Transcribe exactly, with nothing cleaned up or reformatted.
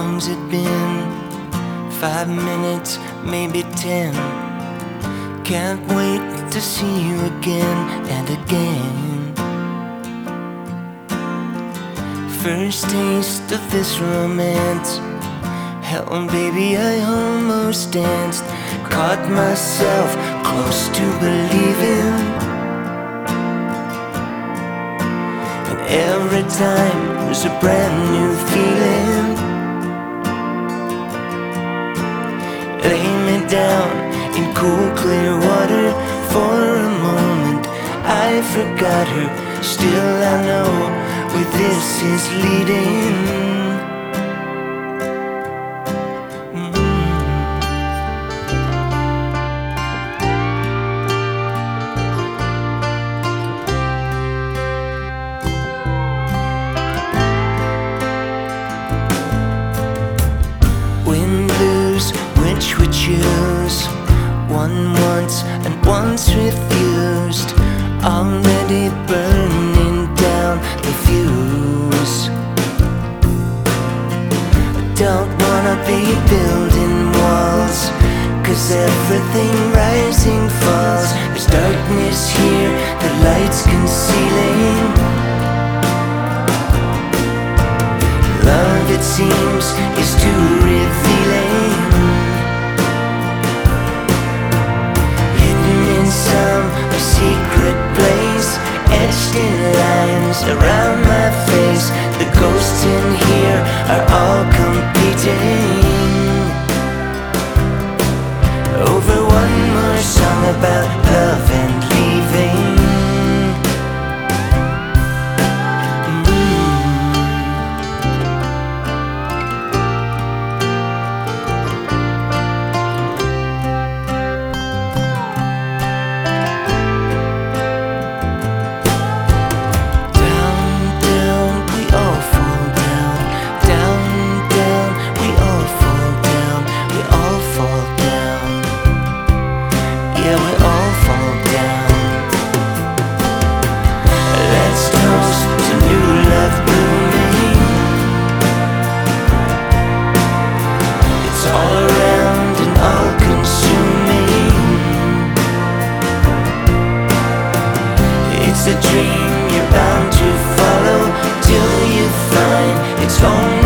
long's it been? Five minutes, maybe ten. Can't wait to see you again and again. First taste of this romance. Hell, baby, I almost danced. Caught myself close to believing. And every time was a brand new feeling. Lay me down in cool, clear water. For a moment I forgot her. Still I know where this is leading. Wind blues, which we choose? One once and once refused. Already burning down the fuse. Don't wanna be building walls, 'cause everything rising falls. There's darkness here, the light's concealing. Love, it seems, is too revealing. Hidden in some a secret place, etched in lines around my face. The ghosts in here are all competing over one more song about love and leaving. It's a dream you're bound to follow till you find it's only